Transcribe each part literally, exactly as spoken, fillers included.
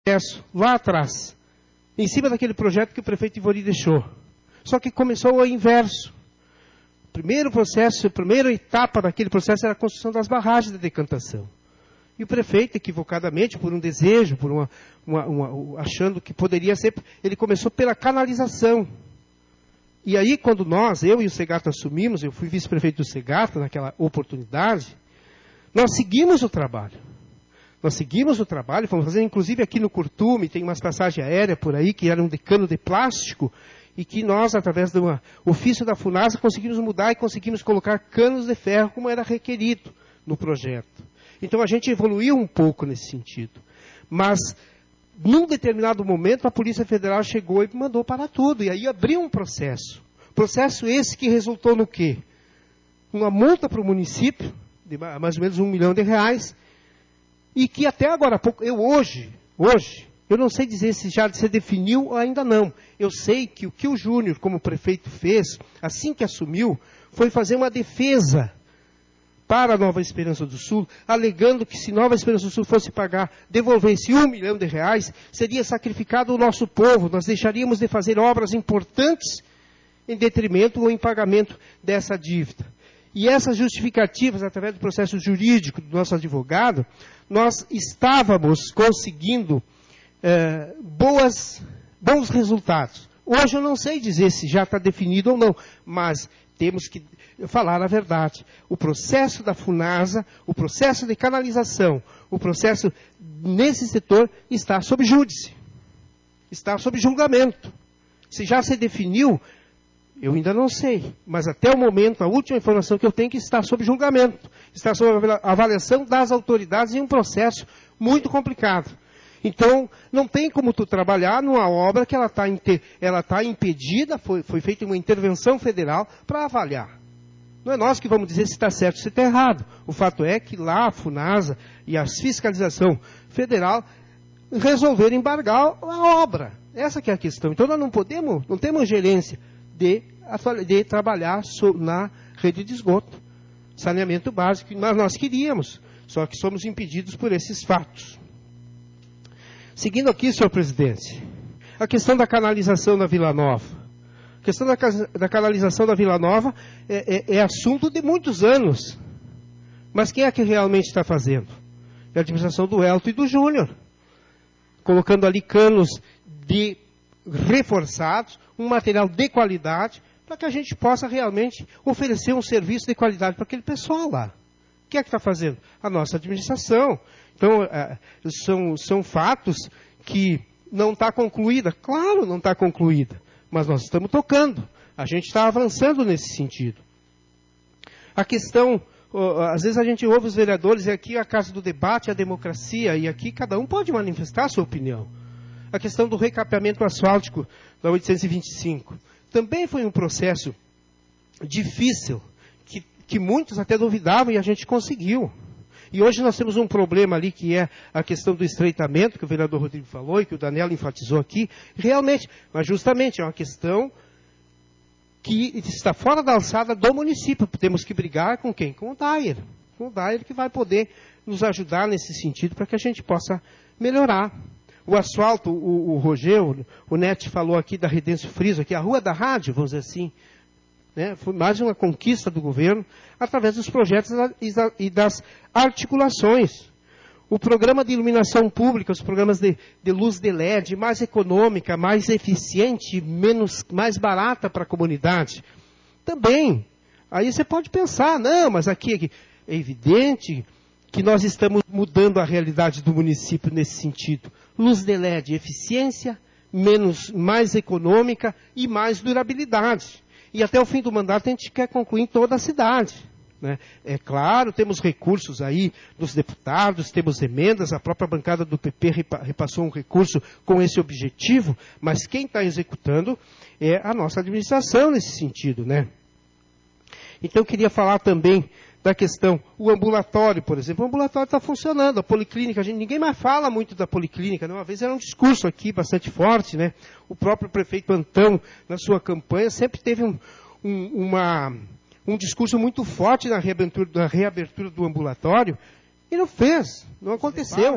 processo lá atrás, em cima daquele projeto que o prefeito Ivori deixou. Só que começou o inverso. O primeiro processo, a primeira etapa daquele processo era a construção das barragens de decantação. E o prefeito, equivocadamente, por um desejo, por uma, uma, uma, achando que poderia ser, ele começou pela canalização. E aí, quando nós, eu e o Segato assumimos, eu fui vice-prefeito do Segato naquela oportunidade, nós seguimos o trabalho. Nós seguimos o trabalho, fomos fazer, inclusive aqui no Curtume, tem umas passagens aéreas por aí, que eram de cano de plástico, e que nós, através do ofício da FUNASA, conseguimos mudar e conseguimos colocar canos de ferro, como era requerido no projeto. Então a gente evoluiu um pouco nesse sentido. Mas, num determinado momento, a Polícia Federal chegou e mandou parar tudo, e aí abriu um processo. Processo esse que resultou no quê? Uma multa para o município, de mais ou menos um milhão de reais, e que até agora há pouco, eu hoje, hoje, eu não sei dizer se já se definiu ou ainda não. Eu sei que o que o Júnior, como prefeito, fez, assim que assumiu, foi fazer uma defesa para a Nova Esperança do Sul, alegando que se Nova Esperança do Sul fosse pagar, devolvesse um milhão de reais, seria sacrificado o nosso povo, nós deixaríamos de fazer obras importantes em detrimento ou em pagamento dessa dívida. E essas justificativas, através do processo jurídico do nosso advogado, nós estávamos conseguindo é, boas, bons resultados. Hoje eu não sei dizer se já está definido ou não, mas temos que falar a verdade. O processo da FUNASA, o processo de canalização, o processo nesse setor está sob júdice. Está sob julgamento. Se já se definiu, eu ainda não sei. Mas até o momento, a última informação que eu tenho é que está sob julgamento. Está sob avaliação das autoridades em um processo muito complicado. Então, não tem como tu trabalhar numa obra que ela está ela tá impedida, foi, foi feita uma intervenção federal para avaliar. Não é nós que vamos dizer se está certo ou se está errado. O fato é que lá a FUNASA e a fiscalização federal resolveram embargar a obra. Essa que é a questão. Então, nós não podemos, não temos gerência de, de trabalhar so, na rede de esgoto, saneamento básico, mas nós queríamos, só que somos impedidos por esses fatos. Seguindo aqui, senhor presidente, a questão da canalização da Vila Nova. A questão da, da canalização da Vila Nova é, é, é assunto de muitos anos. Mas quem é que realmente está fazendo? É a administração do Elton e do Júnior. Colocando ali canos de reforçados, um material de qualidade, para que a gente possa realmente oferecer um serviço de qualidade para aquele pessoal lá. O que é que está fazendo? A nossa administração. Então, é, são, são fatos que não está concluída. Claro, não está concluída. Mas nós estamos tocando. A gente está avançando nesse sentido. A questão, às vezes a gente ouve os vereadores, e aqui é a casa do debate, a democracia, e aqui cada um pode manifestar a sua opinião. A questão do recapeamento asfáltico da oitocentos e vinte e cinco. Também foi um processo difícil, que, que muitos até duvidavam e a gente conseguiu. E hoje nós temos um problema ali que é a questão do estreitamento, que o vereador Rodrigo falou e que o Daniel enfatizou aqui. Realmente, mas justamente é uma questão que está fora da alçada do município. Temos que brigar com quem? Com o Daier. Com o Daier que vai poder nos ajudar nesse sentido para que a gente possa melhorar. O asfalto, o, o Rogério, o Net falou aqui da Redêncio Friso, aqui a Rua da Rádio, vamos dizer assim. Né? Foi mais uma conquista do governo através dos projetos e das articulações. O programa de iluminação pública, os programas de, de luz de L E D, mais econômica, mais eficiente, menos, mais barata para a comunidade. Também. Aí você pode pensar, não, mas aqui, aqui é evidente que nós estamos mudando a realidade do município nesse sentido. Luz de L E D, eficiência, menos, mais econômica e mais durabilidade. E até o fim do mandato a gente quer concluir em toda a cidade. Né? É claro, temos recursos aí dos deputados, temos emendas, a própria bancada do P P repassou um recurso com esse objetivo, mas quem está executando é a nossa administração nesse sentido. Né? Então eu queria falar também da questão, o ambulatório, por exemplo. O ambulatório está funcionando, a policlínica, a gente, ninguém mais fala muito da policlínica, né? Uma vez era um discurso aqui bastante forte, né? O próprio prefeito Antão, na sua campanha, sempre teve um, um, uma, um discurso muito forte na reabertura, na reabertura do ambulatório, e não fez, não aconteceu.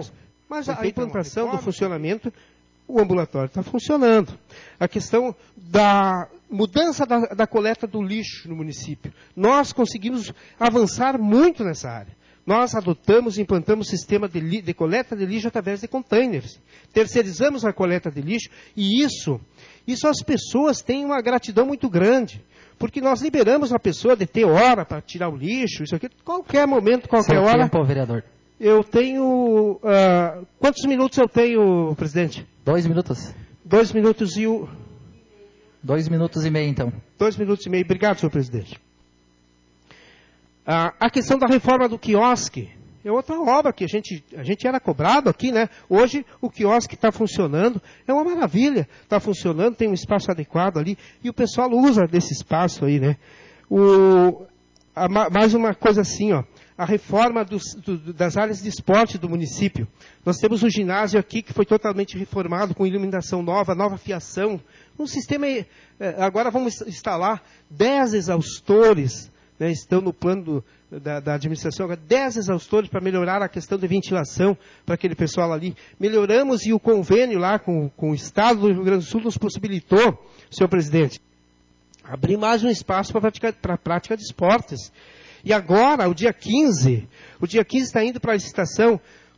Mas a implantação do funcionamento, o ambulatório está funcionando. A questão da mudança da, da coleta do lixo no município. Nós conseguimos avançar muito nessa área. Nós adotamos e implantamos sistema de, li, de coleta de lixo através de containers. Terceirizamos a coleta de lixo e isso, isso as pessoas têm uma gratidão muito grande. Porque nós liberamos a pessoa de ter hora para tirar o lixo, isso aqui, qualquer momento, qualquer Seu hora. tempo, vereador. Eu tenho... Uh, quantos minutos eu tenho, presidente? Dois minutos. Dois minutos e o... Dois minutos e meio, então. Dois minutos e meio. Obrigado, senhor presidente. Uh, a questão da reforma do quiosque é outra obra que a gente, a gente era cobrado aqui, né? Hoje o quiosque está funcionando, é uma maravilha. Está funcionando, tem um espaço adequado ali e o pessoal usa desse espaço aí, né? O, a, mais uma coisa assim, ó. A reforma dos, do, das áreas de esporte do município. Nós temos um ginásio aqui que foi totalmente reformado, com iluminação nova, nova fiação. Um sistema, eh, agora vamos instalar dez exaustores, né, estão no plano do, da, da administração, dez exaustores para melhorar a questão de ventilação para aquele pessoal ali. Melhoramos e o convênio lá com, com o Estado do Rio Grande do Sul nos possibilitou, senhor presidente, abrir mais um espaço para prática, para a prática de esportes. E agora, o dia quinze, o dia quinze está indo para a licitação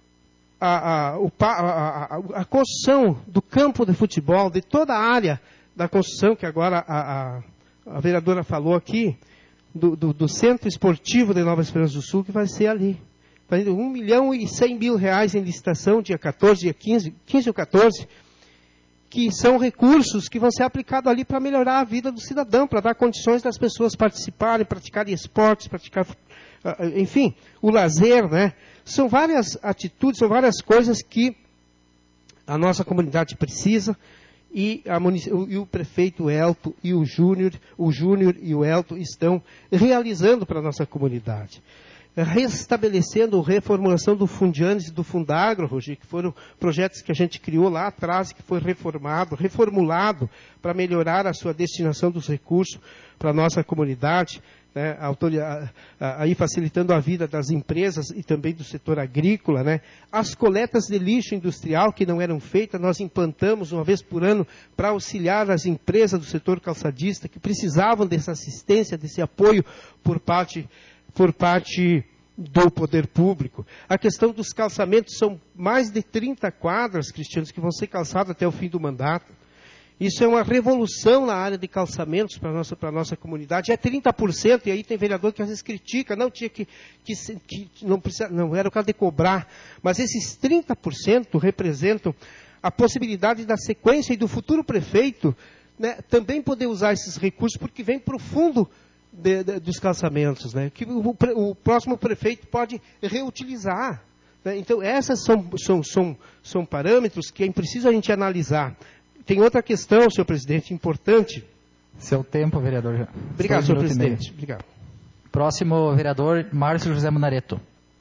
a, a, o, a, a, a construção do campo de futebol, de toda a área da construção, que agora a, a, a vereadora falou aqui, do, do, do Centro Esportivo de Nova Esperança do Sul, que vai ser ali. Vai ter um milhão e cem mil reais em licitação, dia quatorze, dia quinze, quinze ou quatorze, que são recursos que vão ser aplicados ali para melhorar a vida do cidadão, para dar condições das pessoas participarem, praticarem esportes, praticar, enfim, o lazer, né? São várias atitudes, são várias coisas que a nossa comunidade precisa e, a, e o prefeito Elto e o Júnior, o Júnior e o Elto estão realizando para a nossa comunidade. Restabelecendo a reformulação do Fundianes e do Fundagro, Roger, que foram projetos que a gente criou lá atrás, que foi reformado, reformulado para melhorar a sua destinação dos recursos para a nossa comunidade, né, aí facilitando a vida das empresas e também do setor agrícola, né. As coletas de lixo industrial que não eram feitas, nós implantamos uma vez por ano para auxiliar as empresas do setor calçadista que precisavam dessa assistência, desse apoio por parte por parte do poder público. A questão dos calçamentos, são mais de trinta quadras, Cristianos, que vão ser calçadas até o fim do mandato. Isso é uma revolução na área de calçamentos para a nossa, para a nossa comunidade. É trinta por cento, e aí tem vereador que às vezes critica, não tinha que, que, que não, precisa, não era o caso de cobrar, mas esses trinta por cento representam a possibilidade da sequência e do futuro prefeito, né, também poder usar esses recursos, porque vem para o fundo De, de, dos calçamentos, né, que o, o próximo prefeito pode reutilizar. Né? Então, esses são, são, são, são parâmetros que é preciso a gente analisar. Tem outra questão, senhor presidente, importante. Seu tempo, vereador. Obrigado, senhor presidente. Obrigado. Próximo vereador, Márcio José Munareto.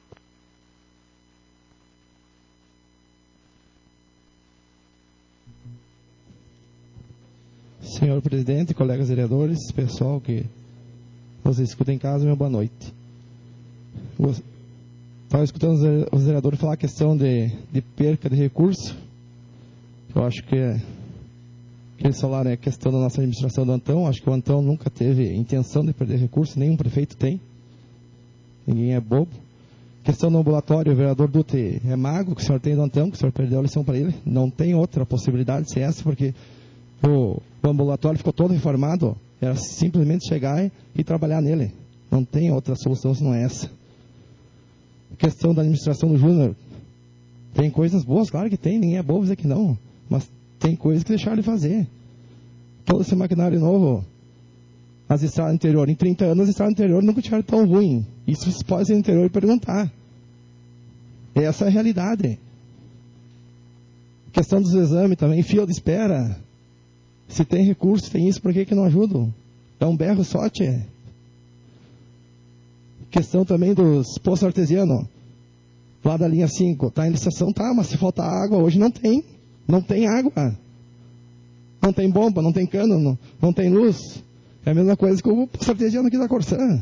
Senhor presidente, colegas vereadores, pessoal que vocês escutam em casa, meu boa noite. Estava escutando os vereadores falar a questão de, de perca de recurso. Eu acho que, é, que eles falaram é a questão da nossa administração do Antão. Acho que o Antão nunca teve intenção de perder recurso, nenhum prefeito tem. Ninguém é bobo. Questão do ambulatório, o vereador Dutte é mago, que o senhor tem do Antão, que o senhor perdeu a lição para ele. Não tem outra possibilidade de ser essa, porque o, o ambulatório ficou todo reformado. Era simplesmente chegar e, e trabalhar nele. Não tem outra solução senão essa. A questão da administração do Júnior. Tem coisas boas, claro que tem, ninguém é bobo dizer que não. Mas tem coisas que deixaram de fazer. Todo esse maquinário novo, as estradas do interior, em trinta anos as estradas do interior nunca tiveram tão ruim. Isso vocês podem ir no interior e perguntar. Essa é a realidade. A questão dos exames também, fila de espera. Se tem recurso, tem isso, por que que não ajudam? Dá um berro só, tchê. Questão também dos poços artesianos. Lá da linha cinco, tá em licitação, tá, mas se faltar água, hoje não tem. Não tem água. Não tem bomba, não tem cano, não, não tem luz. É a mesma coisa que o poço artesiano aqui da Corsã.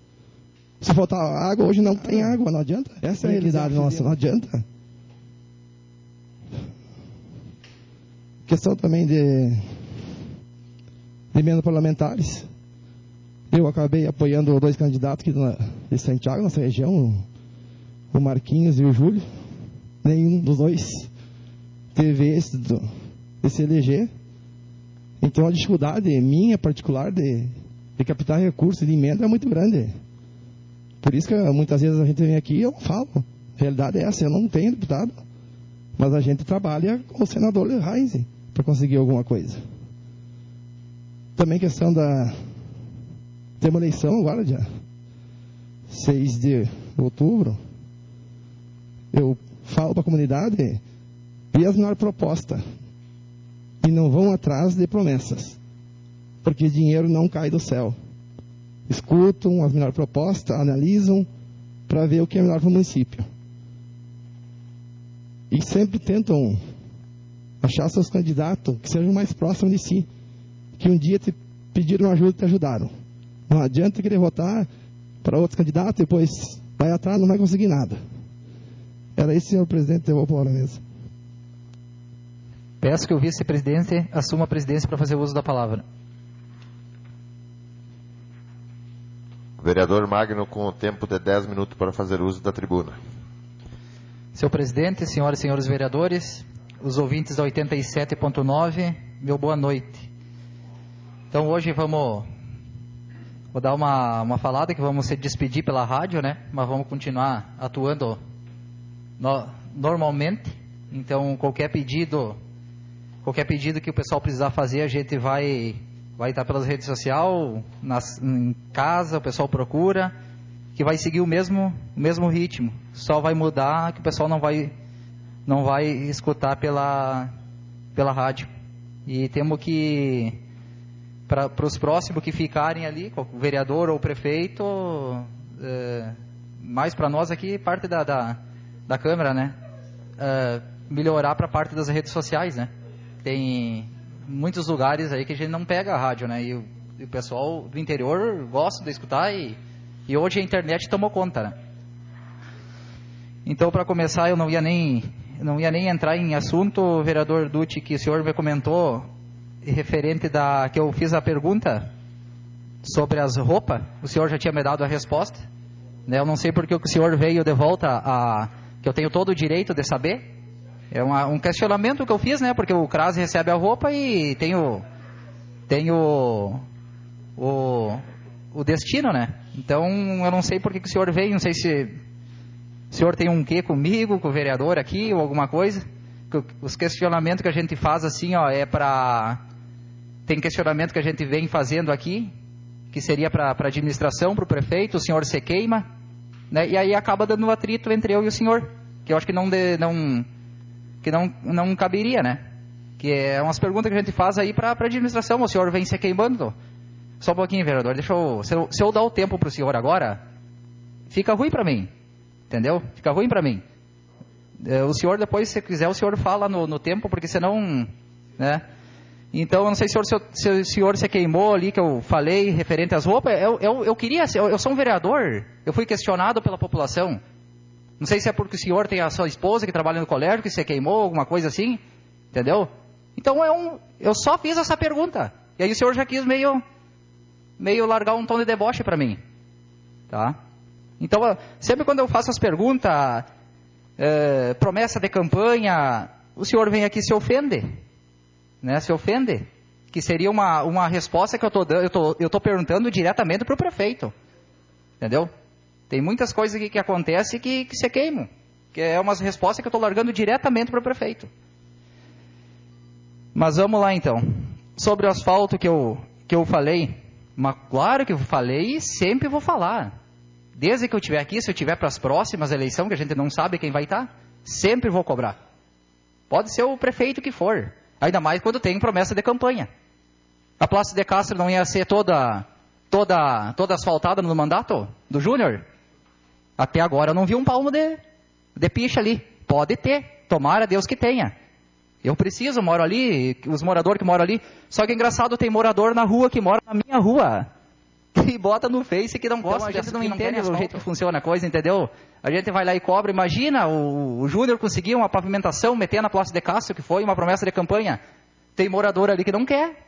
Se faltar água, hoje não tem água, não adianta. Essa é a realidade nossa, não adianta. Questão também de, de emendas parlamentares. Eu acabei apoiando dois candidatos aqui na, de Santiago, nossa região, o Marquinhos e o Júlio. Nenhum dos dois teve esse de se eleger. Então a dificuldade minha particular de, de captar recursos de emenda é muito grande. Por isso que muitas vezes a gente vem aqui e eu falo. A realidade é essa, eu não tenho deputado. Mas a gente trabalha com o senador Reis para conseguir alguma coisa. Também questão da... Tem uma eleição agora, dia seis de outubro. Eu falo para a comunidade, e as melhores propostas. E não vão atrás de promessas. Porque dinheiro não cai do céu. Escutam as melhores propostas, analisam, para ver o que é melhor para o município. E sempre tentam achar seus candidatos que sejam mais próximos de si. Que um dia te pediram ajuda e te ajudaram. Não adianta querer votar para outros candidatos, depois vai atrás, não vai conseguir nada. Era isso, senhor presidente, eu vou para a mesa. Peço que o vice-presidente assuma a presidência para fazer uso da palavra. Vereador Magno, com o tempo de dez minutos para fazer uso da tribuna. Senhor presidente, senhoras e senhores vereadores, os ouvintes da oitenta e sete ponto nove, meu boa noite. Então hoje vamos, vou dar uma, uma falada que vamos se despedir pela rádio, né? Mas vamos continuar atuando no, normalmente. Então qualquer pedido, qualquer pedido que o pessoal precisar fazer, a gente vai, vai estar pelas redes sociais, nas, em casa, o pessoal procura, que vai seguir o mesmo, o mesmo ritmo. Só vai mudar que o pessoal não vai, não vai escutar pela, pela rádio. E temos que, para os próximos que ficarem ali, o vereador ou o prefeito, é, mais para nós aqui, parte da, da, da Câmara, né? É, melhorar para a parte das redes sociais, né? Tem muitos lugares aí que a gente não pega a rádio, né? E o, e o pessoal do interior gosta de escutar e, e hoje a internet tomou conta, né? Então, para começar, eu não ia nem não ia nem entrar em assunto, vereador Dutti, que o senhor me comentou referente da que eu fiz a pergunta sobre as roupas. O senhor já tinha me dado a resposta, né? Eu não sei porque o senhor veio de volta a que eu tenho todo o direito de saber. É uma, um questionamento que eu fiz, né? Porque o C R A S recebe a roupa e tem o, tem o, o, o destino, né? Então, eu não sei por que o senhor veio, não sei se o senhor tem um quê comigo, com o vereador aqui, ou alguma coisa. Os questionamentos que a gente faz assim, ó, é para... Tem questionamento que a gente vem fazendo aqui, que seria para a administração, para o prefeito, o senhor se queima, né? E aí acaba dando um atrito entre eu e o senhor, que eu acho que não... De, não que não, não caberia, né? Que é umas perguntas que a gente faz aí para a administração. O senhor vem se queimando. Só um pouquinho, vereador. Deixa eu, se, eu, se eu dar o tempo para o senhor agora, fica ruim para mim. Entendeu? Fica ruim para mim. É, o senhor, depois, se quiser, o senhor fala no, no tempo, porque senão... Né? Então, eu não sei se o, senhor, se o senhor se queimou ali, que eu falei, referente às roupas. Eu, eu, eu queria... Eu, eu sou um vereador. Eu fui questionado pela população. Não sei se é porque o senhor tem a sua esposa que trabalha no colégio, que se queimou, alguma coisa assim, entendeu? Então, é um, eu só fiz essa pergunta. E aí o senhor já quis meio, meio largar um tom de deboche para mim. Tá? Então, sempre quando eu faço as perguntas, é, promessa de campanha, o senhor vem aqui e se ofende. Né? Se ofende. Que seria uma, uma resposta que eu tô, eu tô, eu tô perguntando diretamente para o prefeito. Entendeu? Tem muitas coisas aqui que acontecem que, que se queimam. Que é umas respostas que eu estou largando diretamente para o prefeito. Mas vamos lá então. Sobre o asfalto que eu, que eu falei. Mas claro que eu falei e sempre vou falar. Desde que eu estiver aqui, se eu estiver para as próximas eleições, que a gente não sabe quem vai estar, sempre vou cobrar. Pode ser o prefeito que for. Ainda mais quando tem promessa de campanha. A Praça de Castro não ia ser toda, toda, toda asfaltada no mandato do Júnior? Até agora eu não vi um palmo de, de picha ali. Pode ter. Tomara Deus que tenha. Eu preciso, moro ali, os moradores que moram ali. Só que é engraçado, tem morador na rua que mora na minha rua. Que bota no Face que não gosta. Então, a gente não entende o jeito que funciona a coisa, entendeu? A gente vai lá e cobra. Imagina, o, o Júnior conseguiu uma pavimentação, meter na Praça de Castro, que foi uma promessa de campanha. tem morador ali que não quer.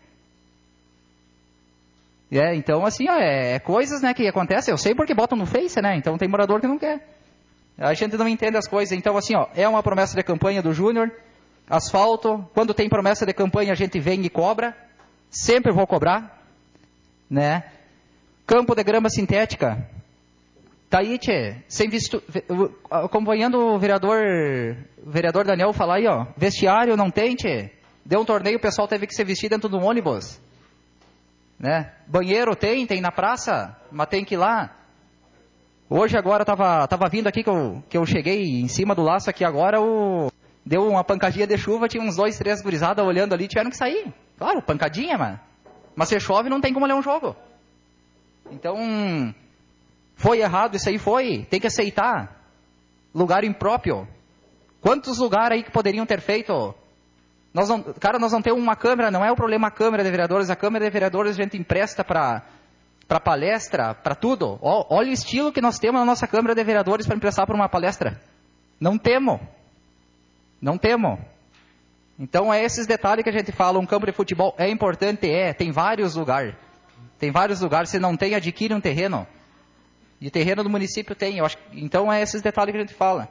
É, então, assim, ó, é, é coisas, né, que acontecem. Eu sei porque botam no Face, né? Então tem morador que não quer. A gente não entende as coisas. Então, assim, ó, é uma promessa de campanha do Júnior. Asfalto. Quando tem promessa de campanha, a gente vem e cobra. Sempre vou cobrar. Né? Campo de grama sintética. Tá aí, tchê. Sem visto, acompanhando o vereador, o vereador Daniel falar aí, ó. Vestiário não tem, tchê. Deu um torneio, o pessoal teve que se vestir dentro do ônibus. Né? Banheiro tem, tem na praça, mas tem que ir lá. Hoje agora tava, tava vindo aqui que eu, que eu cheguei em cima do laço aqui agora, o, deu uma pancadinha de chuva, tinha uns dois, três gurizadas olhando ali, tiveram que sair. Claro, pancadinha, mano. Mas se chove não tem como ler um jogo. Então, foi errado, isso aí foi, tem que aceitar. Lugar impróprio. Quantos lugares aí que poderiam ter feito? Nós não, cara, nós não temos uma câmera, não é o problema a câmera de vereadores, a câmera de vereadores a gente empresta para para palestra, para tudo. O, olha o estilo que nós temos na nossa câmara de vereadores para emprestar para uma palestra. Não temos. Não temos. Então é esses detalhes que a gente fala, um campo de futebol é importante, é, tem vários lugares. Tem vários lugares, se não tem, adquire um terreno. E terreno do município tem, eu acho, então é esses detalhes que a gente fala.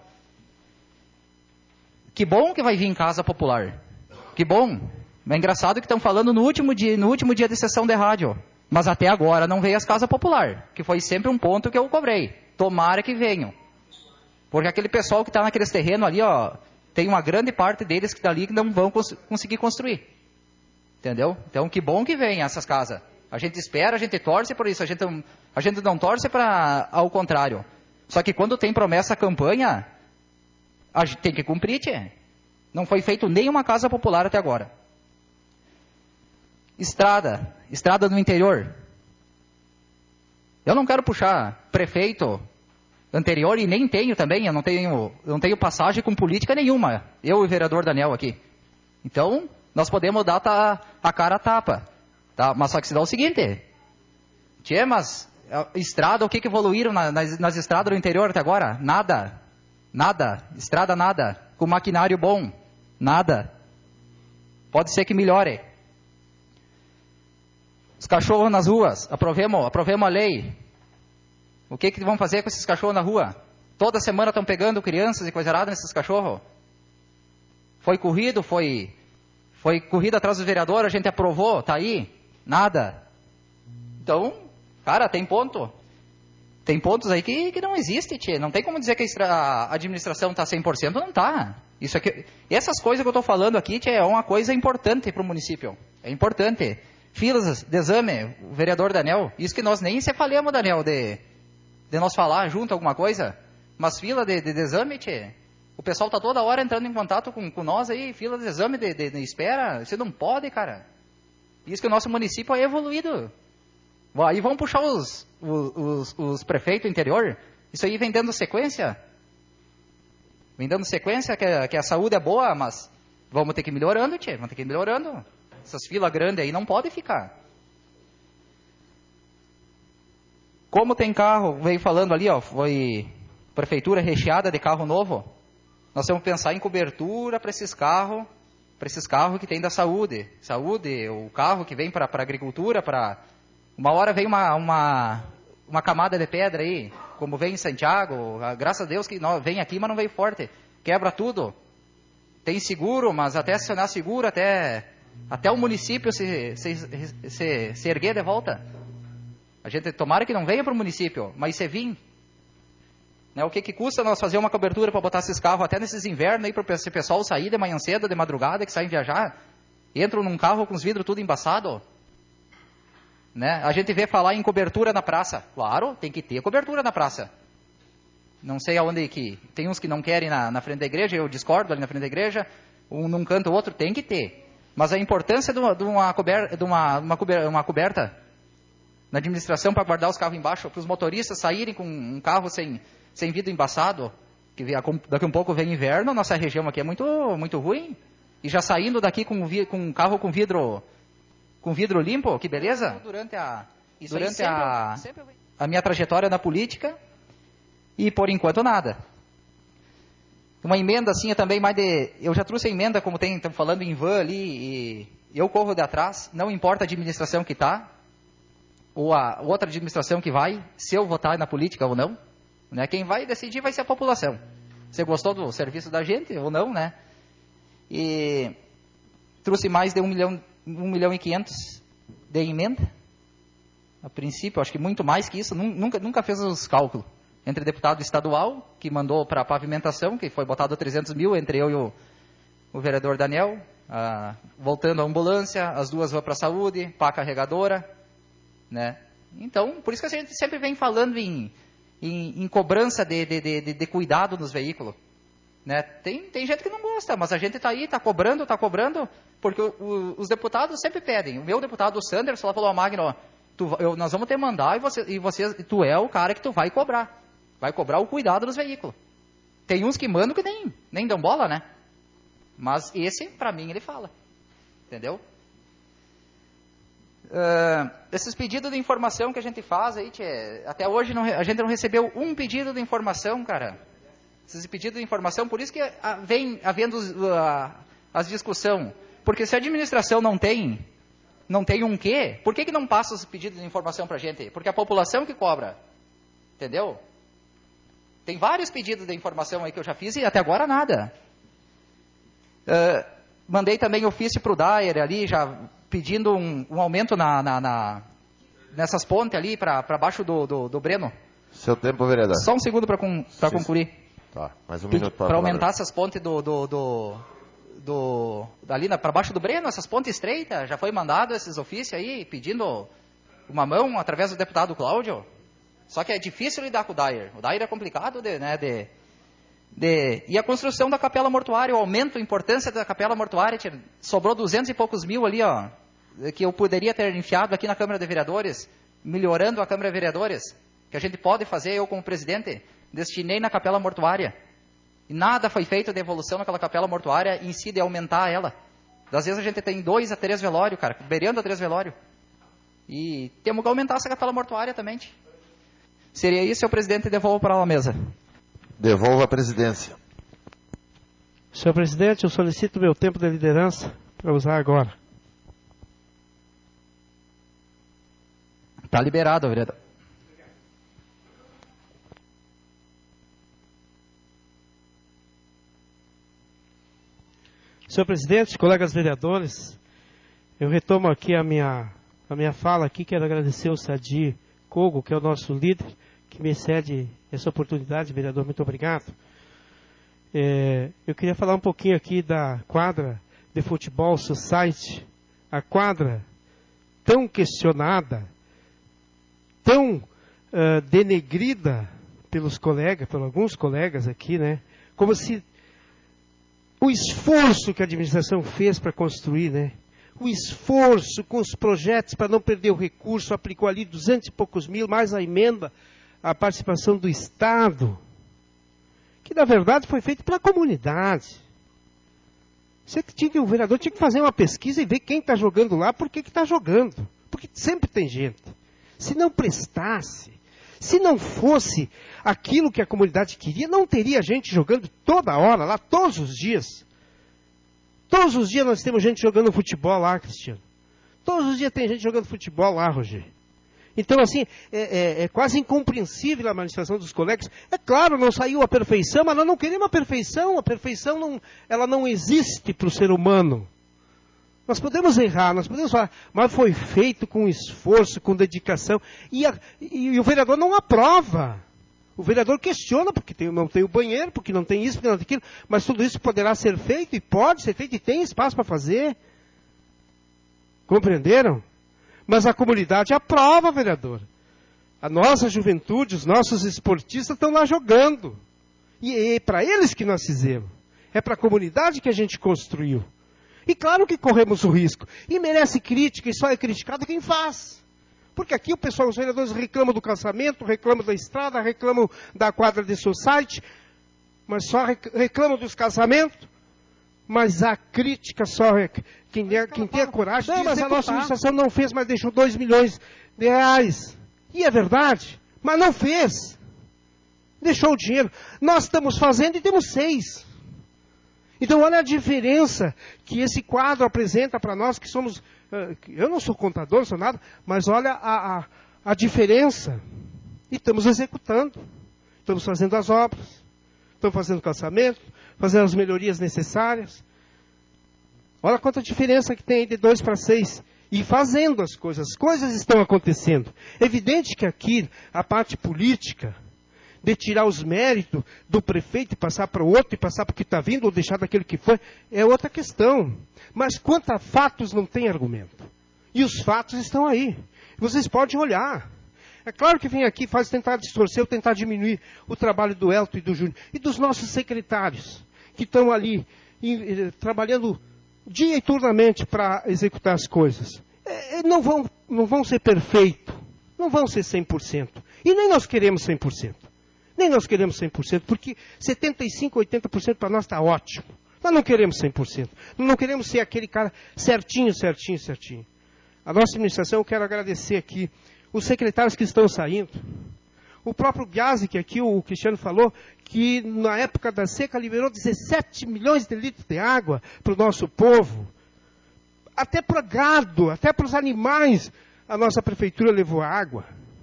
Que bom que vai vir em casa popular. Que bom. É engraçado que estão falando no último dia, no último dia de sessão de rádio. Mas até agora não veio as casas popular. Que foi sempre um ponto que eu cobrei. Tomara que venham. Porque aquele pessoal que está naqueles terrenos ali, ó, tem uma grande parte deles que está ali que não vão cons- conseguir construir. Entendeu? Então que bom que venham essas casas. A gente espera, a gente torce por isso. A gente, a gente não torce para ao contrário. Só que quando tem promessa campanha, a gente tem que cumprir, tchê. Não foi feito nenhuma casa popular até agora. Estrada. Estrada no interior. Eu não quero puxar prefeito anterior e nem tenho também. Eu não tenho, eu não tenho passagem com política nenhuma. Eu e o vereador Daniel aqui. Então, nós podemos dar tá, a cara a tapa. Tá? Mas só que se dá o seguinte. Tchê, mas estrada, o que, que evoluíram na, nas, nas estradas do interior até agora? Nada. Nada. Estrada nada. Com maquinário bom. Nada. Pode ser que melhore. Os cachorros nas ruas. Aprovemos, aprovemos a lei. O que que vão fazer com esses cachorros na rua? Toda semana estão pegando crianças e coisa errada nesses cachorros. Foi corrido, foi, foi corrido atrás do vereador, a gente aprovou, tá aí. Nada. Então, cara, tem ponto. Tem pontos aí que, que não existe, tchê. Não tem como dizer que a administração está cem por cento, não está. Isso aqui, essas coisas que eu estou falando aqui, tchê, é uma coisa importante para o município. É importante. Filas de exame, o vereador Daniel, isso que nós nem se falamos, Daniel, de, de nós falar junto alguma coisa, mas fila de, de, de exame, tchê. O pessoal está toda hora entrando em contato com, com nós aí, fila de exame de, de, de espera. Você não pode, cara. Isso que o nosso município é evoluído. Aí vão puxar os, os, os, os prefeitos interior. Isso aí vem dando sequência. Vem dando sequência, que, que a saúde é boa, mas vamos ter que ir melhorando, tchê. Vamos ter que ir melhorando. Essas filas grandes aí não podem ficar. Como tem carro, veio falando ali, ó, foi prefeitura recheada de carro novo. Nós temos que pensar em cobertura para esses carros, para esses carros que tem da saúde. Saúde, o carro que vem para a agricultura, para... Uma hora vem uma, uma, uma camada de pedra aí, como vem em Santiago, graças a Deus que não, vem aqui, mas não veio forte. Quebra tudo. Tem seguro, mas até acionar seguro, até, até o município se, se, se, se erguer de volta. A gente tomara que não venha para o município, mas se vir. Né, o que, que custa nós fazer uma cobertura para botar esses carros até nesses invernos aí, para esse pessoal sair de manhã cedo, de madrugada, que saem viajar, entram num carro com os vidros tudo embaçado. Né? A gente vê falar em cobertura na praça. Claro, tem que ter cobertura na praça. Não sei aonde que... Tem uns que não querem na, na frente da igreja, eu discordo ali na frente da igreja, um num canto, o outro, tem que ter. Mas a importância de uma, de uma, coberta, de uma, uma, coberta, uma coberta na administração para guardar os carros embaixo, para os motoristas saírem com um carro sem, sem vidro embaçado, que daqui a um pouco vem inverno, nossa região aqui é muito, muito ruim, e já saindo daqui com, com um carro com vidro... com vidro limpo, que beleza? Durante a, durante sempre, a, sempre... a minha trajetória na política, e por enquanto nada. Uma emenda assim, também mais de... Eu já trouxe a emenda, como tem, estamos falando em van ali, e eu corro de atrás, não importa a administração que está, ou a outra administração que vai, se eu votar na política ou não, né? Quem vai decidir vai ser a população. Você gostou do serviço da gente ou não, né? E trouxe mais de um milhão, um milhão e quinhentos de emenda. A princípio, acho que muito mais que isso, nunca, nunca fez os cálculos. Entre deputado estadual, que mandou para a pavimentação, que foi botado trezentos mil, entre eu e o, o vereador Daniel, ah, voltando à ambulância, as duas vão para a saúde, pá carregadora, né? Então, por isso que a gente sempre vem falando em, em, em cobrança de, de, de, de cuidado nos veículos. Né? Tem, tem gente que não gosta, mas a gente está aí, está cobrando, está cobrando, porque o, o, os deputados sempre pedem. O meu deputado, o Sanders, lá falou, Magno, tu, eu, nós vamos te mandar e, você, e você, tu é o cara que tu vai cobrar. Vai cobrar o cuidado dos veículos. Tem uns que mandam que nem, nem dão bola, né? Mas esse, para mim, ele fala. Entendeu? Uh, esses pedidos de informação que a gente faz aí, tchê, até hoje não, a gente não recebeu um pedido de informação, cara. Esses pedidos de informação, por isso que a, vem havendo uh, as discussões. Porque se a administração não tem, não tem um quê, por que, que não passa os pedidos de informação para a gente? Porque a população que cobra. Entendeu? Tem vários pedidos de informação aí que eu já fiz e até agora nada. Uh, mandei também ofício para o Dyer ali, já pedindo um, um aumento na, na, na, nessas pontes ali, para baixo do, do, do Breno. Seu tempo, vereador. Só um segundo para con, concluir. Tá, mais um minuto para aumentar essas pontes do, do, do, do ali para baixo do Breno, essas pontes estreitas, já foi mandado esses ofícios aí, pedindo uma mão através do deputado Cláudio. Só que é difícil lidar com o Dyer. O Dyer é complicado, de, né, de, de... E a construção da capela mortuária, o aumento, a importância da capela mortuária, tinha, sobrou duzentos e poucos mil ali, ó, que eu poderia ter enfiado aqui na Câmara de Vereadores, melhorando a Câmara de Vereadores, que a gente pode fazer, eu como presidente, destinei na capela mortuária. E nada foi feito de evolução naquela capela mortuária em si de aumentar ela. Às vezes a gente tem dois a três velórios, cara, beirando a três velórios. E temos que aumentar essa capela mortuária também. Seria isso, senhor presidente, devolvo para a mesa. Devolvo a presidência. Senhor presidente, eu solicito meu tempo de liderança para usar agora. Está liberado, vereador. Senhor presidente, colegas vereadores, eu retomo aqui a minha, a minha fala aqui, quero agradecer o Sadi Kogo, que é o nosso líder, que me cede essa oportunidade, vereador, muito obrigado. É, eu queria falar um pouquinho aqui da quadra de futebol Society, a quadra tão questionada, tão uh, denegrida pelos colegas, por alguns colegas aqui, né? Como se o esforço que a administração fez para construir, né? O esforço com os projetos para não perder o recurso, aplicou ali duzentos e poucos mil, mais a emenda, a participação do Estado, que na verdade foi feito pela comunidade. Você tinha que, o vereador tinha que fazer uma pesquisa e ver quem está jogando lá, por que está jogando. Porque sempre tem gente. Se não prestasse, se não fosse aquilo que a comunidade queria, não teria gente jogando toda hora lá, todos os dias. Todos os dias nós temos gente jogando futebol lá, Cristiano. Todos os dias tem gente jogando futebol lá, Rogério. Então, assim, é, é, é quase incompreensível a manifestação dos colegas. É claro, não saiu a perfeição, mas nós não queremos a perfeição. A perfeição não, ela não existe para o ser humano. Nós podemos errar, nós podemos falar, mas foi feito com esforço, com dedicação. E, a, e, e o vereador não aprova. O vereador questiona porque tem, não tem o banheiro, porque não tem isso, porque não tem aquilo. Mas tudo isso poderá ser feito e pode ser feito e tem espaço para fazer. Compreenderam? Mas a comunidade aprova, vereador. A nossa juventude, os nossos esportistas estão lá jogando. E é para eles que nós fizemos. É para a comunidade que a gente construiu. E claro que corremos o risco. E merece crítica, e só é criticado quem faz. Porque aqui o pessoal, os vereadores reclamam do calçamento, reclamam da estrada, reclamam da quadra de society, mas só reclamam dos casamentos. Mas a crítica só é quem, é, quem tem a coragem de dizer, mas a nossa administração não fez, mas deixou dois milhões de reais. E é verdade, mas não fez. Deixou o dinheiro. Nós estamos fazendo e temos seis. Então, olha a diferença que esse quadro apresenta para nós, que somos... Eu não sou contador, não sou nada, mas olha a, a, a diferença. E estamos executando. Estamos fazendo as obras. Estamos fazendo o calçamento, fazendo as melhorias necessárias. Olha quanta diferença que tem de dois para seis. E fazendo as coisas. As coisas estão acontecendo. É evidente que aqui, a parte política, de tirar os méritos do prefeito e passar para o outro, e passar para o que está vindo, ou deixar daquele que foi, é outra questão. Mas quanto a fatos, não tem argumento. E os fatos estão aí. Vocês podem olhar. É claro que vem aqui, faz tentar distorcer, ou tentar diminuir o trabalho do Elton e do Júnior. E dos nossos secretários, que estão ali, em, trabalhando dia e turnamente para executar as coisas. É, não, vão, não vão ser perfeitos. Não vão ser cem por cento. E nem nós queremos cem por cento. Nem nós queremos cem por cento, porque setenta e cinco, oitenta por cento para nós está ótimo. Nós não queremos cem por cento. Nós não queremos ser aquele cara certinho, certinho, certinho. A nossa administração, eu quero agradecer aqui os secretários que estão saindo. O próprio Biasi, que aqui o Cristiano falou, que na época da seca liberou dezessete milhões de litros de água para o nosso povo. Até para gado, até para os animais, a nossa prefeitura levou água.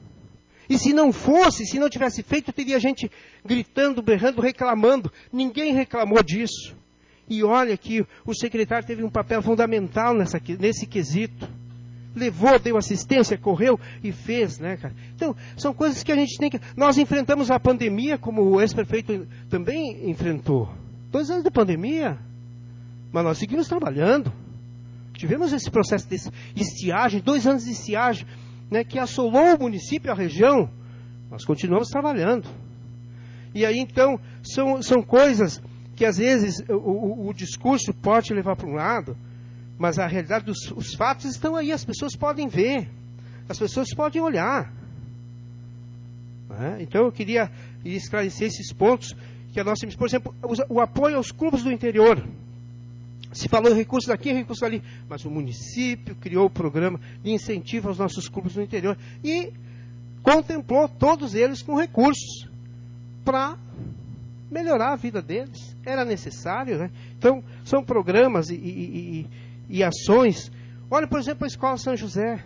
E se não fosse, se não tivesse feito, teria gente gritando, berrando, reclamando. Ninguém reclamou disso. E olha que o secretário teve um papel fundamental nessa, nesse quesito. Levou, deu assistência, correu e fez, né, cara? Então, são coisas que a gente tem que... Nós enfrentamos a pandemia, como o ex-prefeito também enfrentou. Dois anos de pandemia, mas nós seguimos trabalhando. Tivemos esse processo de estiagem, dois anos de estiagem, né, que assolou o município, a região. Nós continuamos trabalhando. E aí, então, são, são coisas que, às vezes, o, o, o discurso pode levar para um lado, mas a realidade dos os fatos estão aí, as pessoas podem ver, as pessoas podem olhar. Né? Então eu queria esclarecer esses pontos, que a nossa, por exemplo, o, o apoio aos clubes do interior. Se falou em recursos daqui, recursos ali, mas o município criou o programa de incentivo aos nossos clubes do interior e contemplou todos eles com recursos para melhorar a vida deles. Era necessário, né? Então, são programas e, e, e, e ações. Olha, por exemplo, a Escola São José.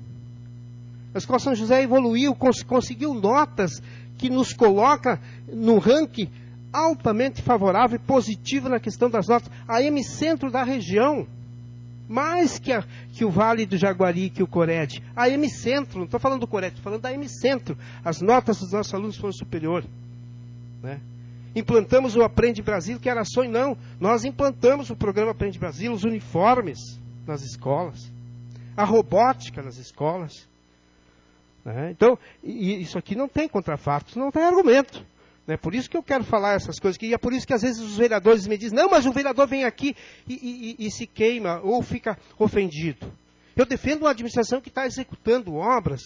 A Escola São José evoluiu, cons conseguiu notas que nos coloca no ranking altamente favorável e positivo na questão das notas. A M-Centro da região, mais que, a, que o Vale do Jaguari, que o Cored. A M-Centro, não estou falando do Cored, estou falando da M-Centro. As notas dos nossos alunos foram superiores. Né? Implantamos o Aprende Brasil, que era sonho, não. Nós implantamos o programa Aprende Brasil, os uniformes nas escolas, a robótica nas escolas. Né? Então, e, isso aqui não tem contrafatos, não tem argumento. É por isso que eu quero falar essas coisas, que, e é por isso que às vezes os vereadores me dizem, não, mas o vereador vem aqui e, e, e se queima, ou fica ofendido. Eu defendo uma administração que está executando obras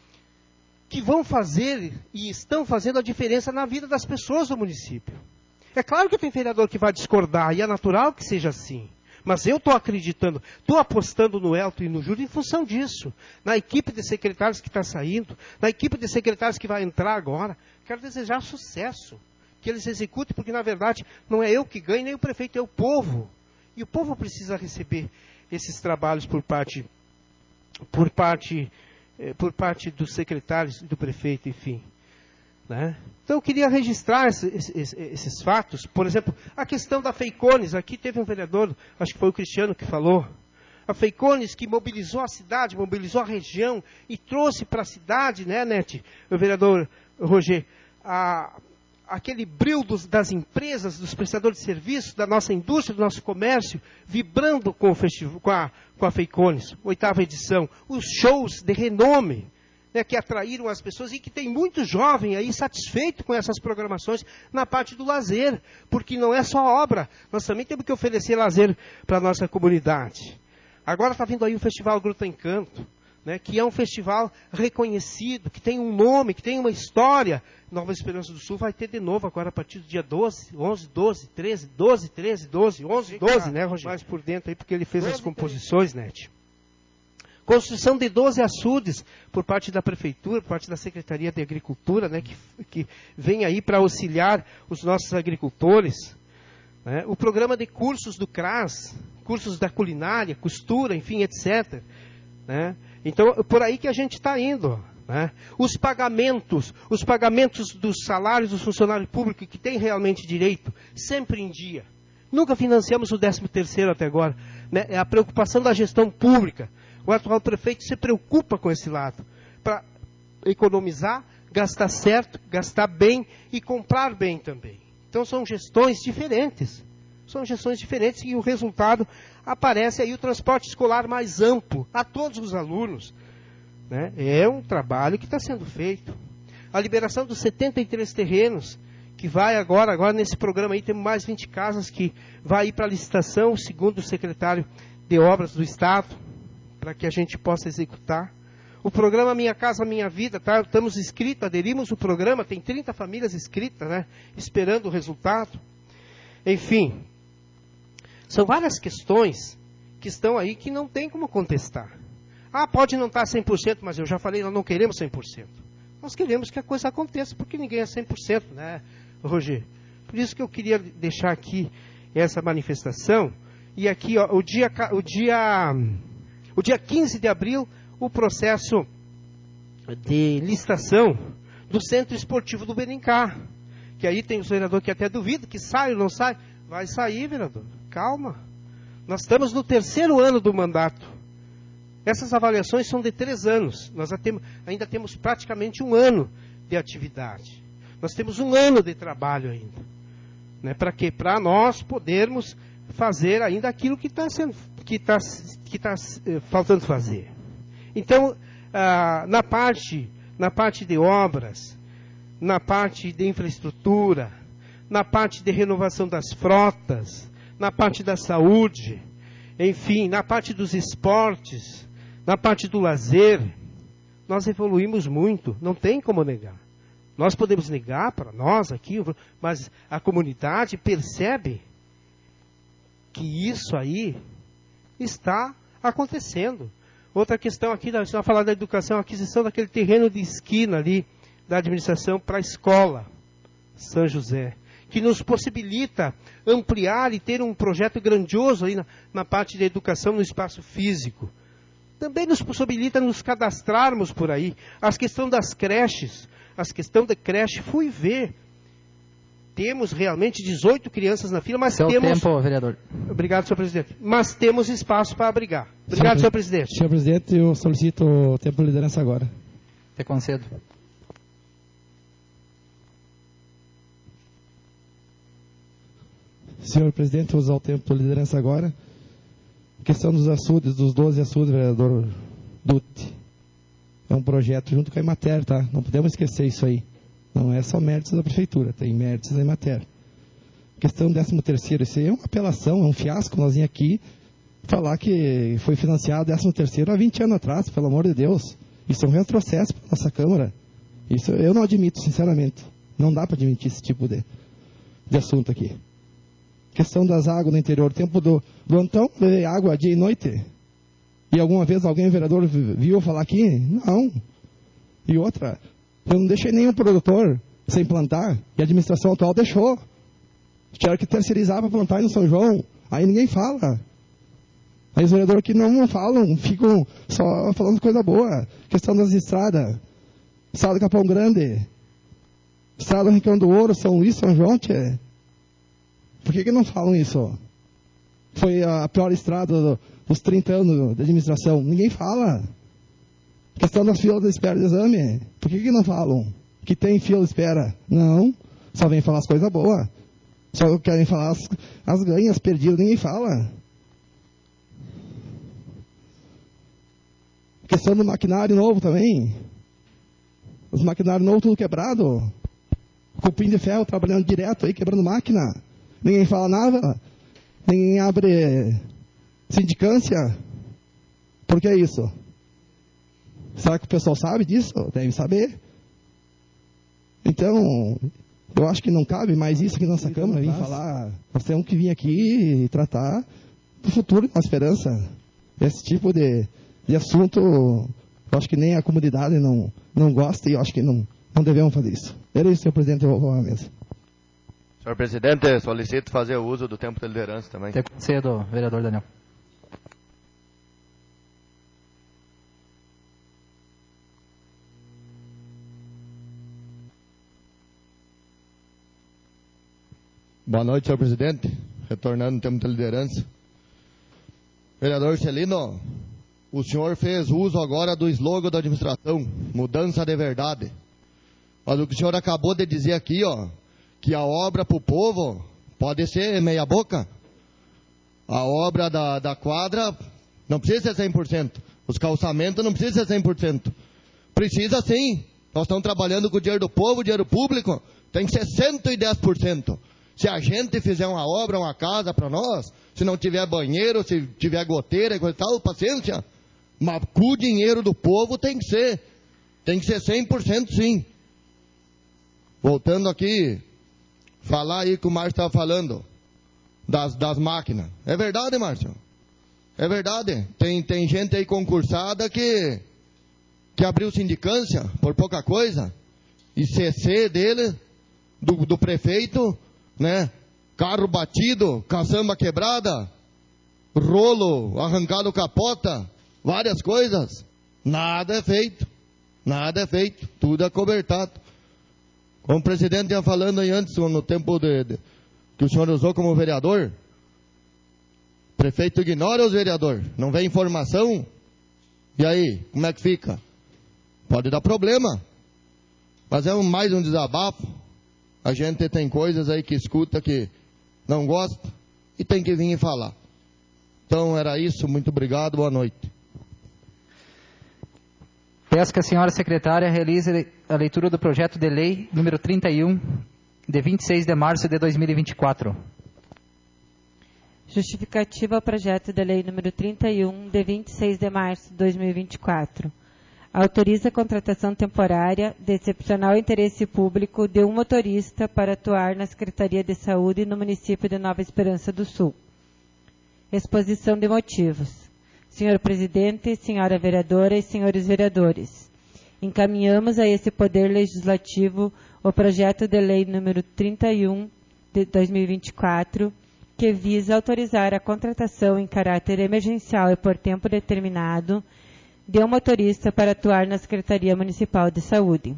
que vão fazer e estão fazendo a diferença na vida das pessoas do município. É claro que tem vereador que vai discordar, e é natural que seja assim. Mas eu estou acreditando, estou apostando no Elton e no Júlio em função disso. Na equipe de secretários que está saindo, na equipe de secretários que vai entrar agora. Quero desejar sucesso, que eles executem, porque na verdade não é eu que ganho, nem o prefeito, é o povo. E o povo precisa receber esses trabalhos por parte, por parte, eh, por parte dos secretários e do prefeito, enfim. Né? Então eu queria registrar esse, esse, esses fatos. Por exemplo, a questão da Feicones. Aqui teve um vereador, acho que foi o Cristiano que falou. A Feicones que mobilizou a cidade, mobilizou a região e trouxe para a cidade, né, Nete, o vereador Roger, a, aquele brilho dos, das empresas, dos prestadores de serviços, da nossa indústria, do nosso comércio, vibrando com, o festival, com, a, com a Feicones, oitava edição. Os shows de renome, né, que atraíram as pessoas e que tem muito jovem aí satisfeito com essas programações na parte do lazer, porque não é só obra, nós também temos que oferecer lazer para a nossa comunidade. Agora está vindo aí o Festival Gruta Encanto, né, que é um festival reconhecido, que tem um nome, que tem uma história. Nova Esperança do Sul vai ter de novo agora a partir do dia doze, onze, doze, treze, doze, treze, doze, onze, doze, né, Rogério? Mais por dentro aí, porque ele fez as composições, Nete. Construção de doze açudes por parte da Prefeitura, por parte da Secretaria de Agricultura, né, que, que vem aí para auxiliar os nossos agricultores. né? O programa de cursos do C R A S, cursos da culinária, costura, enfim, etcétera. Né? Então, por aí que a gente está indo. Né? Os pagamentos, os pagamentos dos salários dos funcionários públicos que têm realmente direito, sempre em dia. Nunca financiamos o décimo terceiro até agora. Né? É a preocupação da gestão pública. O atual prefeito se preocupa com esse lado, para economizar, gastar certo, gastar bem e comprar bem também. Então são gestões diferentes. São gestões diferentes e o resultado aparece aí o transporte escolar mais amplo a todos os alunos. Né? É um trabalho que está sendo feito. A liberação dos setenta e três terrenos, que vai agora, agora nesse programa aí temos mais vinte casas que vai ir para a licitação, segundo o secretário de Obras do Estado, para que a gente possa executar. O programa Minha Casa Minha Vida, tá? Estamos inscritos, aderimos o programa, tem trinta famílias inscritas, né? Esperando o resultado. Enfim, são várias questões que estão aí que não tem como contestar. Ah, pode não estar cem por cento, mas eu já falei, nós não queremos cem por cento. Nós queremos que a coisa aconteça, porque ninguém é cem por cento, né, Roger? Por isso que eu queria deixar aqui essa manifestação. E aqui, ó, o dia, o dia, o dia quinze de abril, o processo de licitação do Centro Esportivo do Benincá. Que aí tem o vereador que até duvida que sai ou não sai. Vai sair, vereador. Calma. Nós estamos no terceiro ano do mandato. Essas avaliações são de três anos. Nós ainda temos praticamente um ano de atividade. Nós temos um ano de trabalho ainda. Né? Para quê? Para nós podermos fazer ainda aquilo que está sendo, que está, que está eh, faltando fazer. Então, ah, na parte, na parte de obras, na parte de infraestrutura, na parte de renovação das frotas, na parte da saúde, enfim, na parte dos esportes, na parte do lazer, nós evoluímos muito, não tem como negar. Nós podemos negar para nós aqui, mas a comunidade percebe que isso aí está acontecendo. Outra questão aqui, nós vamos falar da educação, a aquisição daquele terreno de esquina ali, da administração para a escola São José, que nos possibilita ampliar e ter um projeto grandioso aí na, na parte da educação no espaço físico. Também nos possibilita nos cadastrarmos por aí. As questões das creches, as questões da creche, fui ver. Temos realmente dezoito crianças na fila, mas Seu temos... tempo, vereador. Obrigado, senhor presidente. Mas temos espaço para abrigar. Obrigado, senhor presidente. Senhor presidente, eu solicito o tempo de liderança agora. Te concedo. Senhor presidente, vou usar o tempo de liderança agora. Questão dos açudes, dos doze açudes, vereador Dutti. É um projeto junto com a Emater, tá? Não podemos esquecer isso aí. Não é só méritos da prefeitura, tem méritos da Emater. Questão décimo terceiro, isso aí é uma apelação, é um fiasco nós vir aqui falar que foi financiado décimo terceiro há vinte anos atrás, pelo amor de Deus. Isso é um retrocesso para a nossa Câmara. Isso eu não admito, sinceramente. Não dá para admitir esse tipo de, de assunto aqui. Questão das águas no interior. Tempo do, do Antão, levei água dia e noite. E alguma vez alguém, vereador, viu falar aqui? Não. E outra, eu não deixei nenhum produtor sem plantar, e a administração atual deixou. Tiveram que terceirizar para plantar no São João. Aí ninguém fala. Aí os vereadores aqui não falam, ficam só falando coisa boa. Questão das estradas. Estrada do Capão Grande. Estrada do Rincão do Ouro, São Luís, São João, tchê. Por que que não falam isso? Foi a pior estrada dos trinta anos de administração. Ninguém fala. Questão das filas de espera de exame. Por que que não falam? Que tem fila de espera. Não. Só vem falar as coisas boas. Só querem falar as, as ganhas, perdidas. Ninguém fala. Questão do maquinário novo também. Os maquinários novos tudo quebrado. Cupim de ferro trabalhando direto aí, quebrando máquina. Ninguém fala nada. Ninguém abre sindicância. Por que isso? Será que o pessoal sabe disso? Deve saber. Então, eu acho que não cabe mais isso aqui na nossa Câmara, vir falar. Nós temos que vir aqui e tratar do futuro com a esperança. Esse tipo de, de assunto, eu acho que nem a comunidade não, não gosta e eu acho que não, não devemos fazer isso. Era isso, senhor presidente, eu vou falar mesmo. Senhor presidente, solicito fazer o uso do tempo de liderança também. Te concedo, vereador Daniel. Boa noite, senhor presidente. Retornando no tempo de liderança. Vereador Celino, o senhor fez uso agora do slogan da administração, mudança de verdade. Mas o que o senhor acabou de dizer aqui, ó, que a obra para o povo pode ser meia boca. A obra da, da quadra não precisa ser cem por cento. Os calçamentos não precisam ser cem por cento. Precisa sim. Nós estamos trabalhando com o dinheiro do povo, o dinheiro público tem que ser cento e dez por cento. Se a gente fizer uma obra, uma casa para nós, se não tiver banheiro, se tiver goteira e coisa e tal, paciência. Mas com o dinheiro do povo tem que ser. Tem que ser cem por cento sim. Voltando aqui, falar aí que o Márcio estava falando das, das máquinas. É verdade, Márcio? É verdade. Tem, tem gente aí concursada que, que abriu sindicância por pouca coisa. E C C dele, do, do prefeito, né? Carro batido, caçamba quebrada, rolo arrancado capota, várias coisas. Nada é feito. Nada é feito. Tudo é cobertado. Como o presidente ia falando aí antes, no tempo de, de, que o senhor usou como vereador, o prefeito ignora os vereadores, não vem informação, e aí, como é que fica? Pode dar problema, mas é um, mais um desabafo. A gente tem coisas aí que escuta que não gosta e tem que vir e falar. Então era isso, muito obrigado, boa noite. Peço que a senhora secretária realize a leitura do projeto de lei número trinta e um, de vinte e seis de março de dois mil e vinte e quatro. Justificativa ao projeto de lei número trinta e um, de vinte e seis de março de dois mil e vinte e quatro. Autoriza a contratação temporária de excepcional interesse público de um motorista para atuar na Secretaria de Saúde no município de Nova Esperança do Sul. Exposição de motivos. Senhor presidente, senhora vereadora e senhores vereadores, encaminhamos a esse Poder Legislativo o projeto de lei número trinta e um de dois mil e vinte e quatro, que visa autorizar a contratação em caráter emergencial e por tempo determinado de um motorista para atuar na Secretaria Municipal de Saúde.